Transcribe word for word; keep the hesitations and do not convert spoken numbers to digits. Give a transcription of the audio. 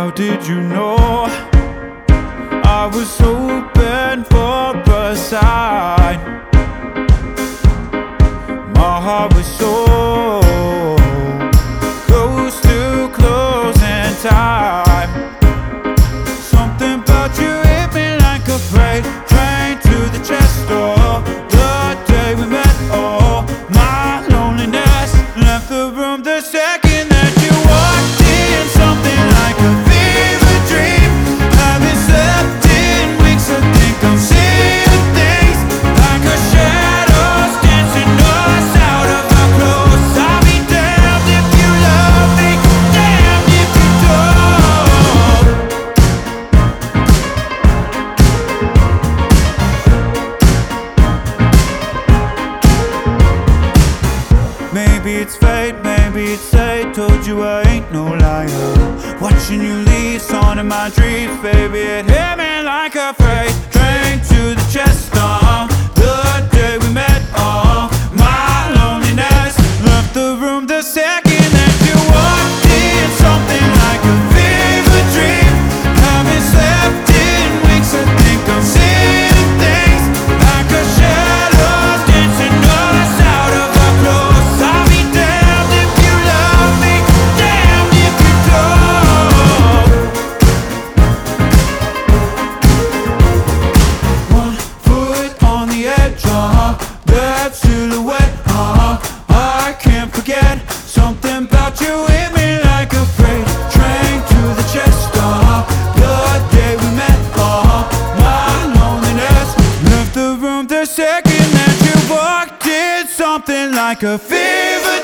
How did you know I was hoping for a sign? My heart was so close to closing time. Something about you hit me like a freight train to the chest door. The day we met, oh, my loneliness left the room the second that you walked in. Something like a fever dream. Haven't slept in weeks, I think I'm seeing things like a shadows dancing us out of our clothes. I'll be damned if you love me, damned if you don't. Maybe it's fate, maybe it's fate. Told you I ain't no liar. Watching you leave, on in my dreams, baby, it hit me like a freight train to the chest. Uh, the day we met, uh, my loneliness left the room the second that you walked in. Something like a fever dream. Haven't slept in weeks, I think I'm seeing things like a shadow dancing us out of our clothes. I'll be damned if you love me, damned if you don't. One foot on the edge, uh-huh, that silhouette, uh-huh, I can't forget. Something about you hit me like a freight train to the chest, uh-huh, the day we met, uh-huh, my loneliness left the room the second that you walked in. Something like a fever